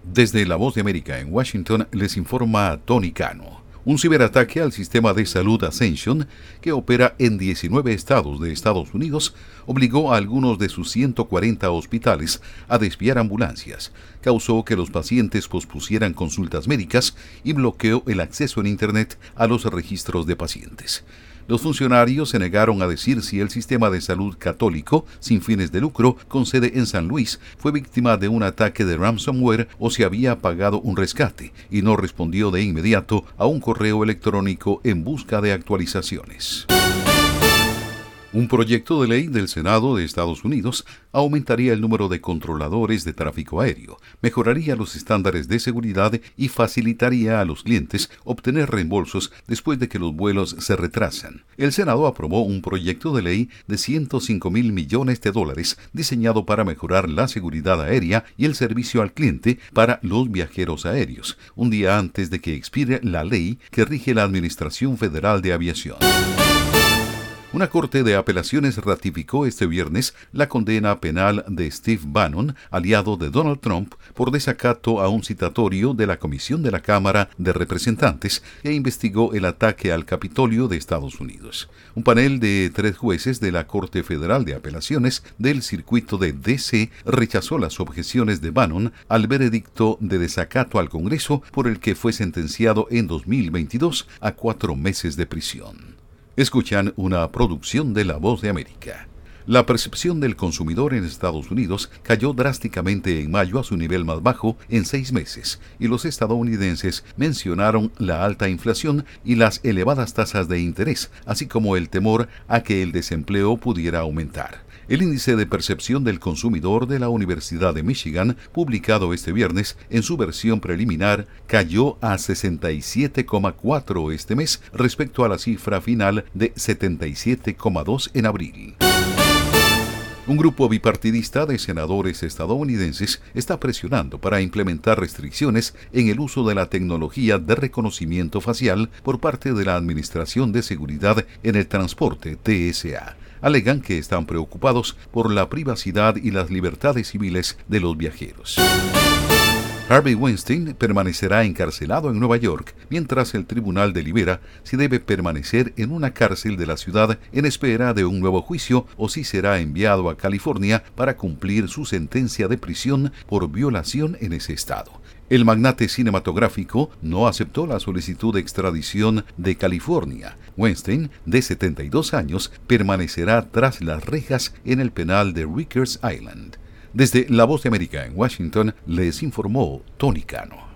Desde La Voz de América en Washington les informa Tony Cano. Un ciberataque al sistema de salud Ascension, que opera en 19 estados de Estados Unidos, obligó a algunos de sus 140 hospitales a desviar ambulancias, causó que los pacientes pospusieran consultas médicas y bloqueó el acceso en Internet a los registros de pacientes. Los funcionarios se negaron a decir si el sistema de salud católico, sin fines de lucro, con sede en San Luis, fue víctima de un ataque de ransomware o si había pagado un rescate, y no respondió de inmediato a un correo electrónico en busca de actualizaciones. Un proyecto de ley del Senado de Estados Unidos aumentaría el número de controladores de tráfico aéreo, mejoraría los estándares de seguridad y facilitaría a los clientes obtener reembolsos después de que los vuelos se retrasan. El Senado aprobó un proyecto de ley de $105,000 millones diseñado para mejorar la seguridad aérea y el servicio al cliente para los viajeros aéreos, un día antes de que expire la ley que rige la Administración Federal de Aviación. Una corte de apelaciones ratificó este viernes la condena penal de Steve Bannon, aliado de Donald Trump, por desacato a un citatorio de la Comisión de la Cámara de Representantes que investigó el ataque al Capitolio de Estados Unidos. Un panel de 3 jueces de la Corte Federal de Apelaciones del circuito de D.C. rechazó las objeciones de Bannon al veredicto de desacato al Congreso por el que fue sentenciado en 2022 a 4 meses de prisión. Escuchan una producción de La Voz de América. La percepción del consumidor en Estados Unidos cayó drásticamente en mayo a su nivel más bajo en 6 meses, y los estadounidenses mencionaron la alta inflación y las elevadas tasas de interés, así como el temor a que el desempleo pudiera aumentar. El índice de percepción del consumidor de la Universidad de Michigan, publicado este viernes en su versión preliminar, cayó a 67,4 este mes respecto a la cifra final de 77,2 en abril. Un grupo bipartidista de senadores estadounidenses está presionando para implementar restricciones en el uso de la tecnología de reconocimiento facial por parte de la Administración de Seguridad en el Transporte, TSA. Alegan que están preocupados por la privacidad y las libertades civiles de los viajeros. Harvey Weinstein permanecerá encarcelado en Nueva York, mientras el tribunal delibera si debe permanecer en una cárcel de la ciudad en espera de un nuevo juicio o si será enviado a California para cumplir su sentencia de prisión por violación en ese estado. El magnate cinematográfico no aceptó la solicitud de extradición de California. Weinstein, de 72 años, permanecerá tras las rejas en el penal de Rikers Island. Desde La Voz de América en Washington, les informó Tony Cano.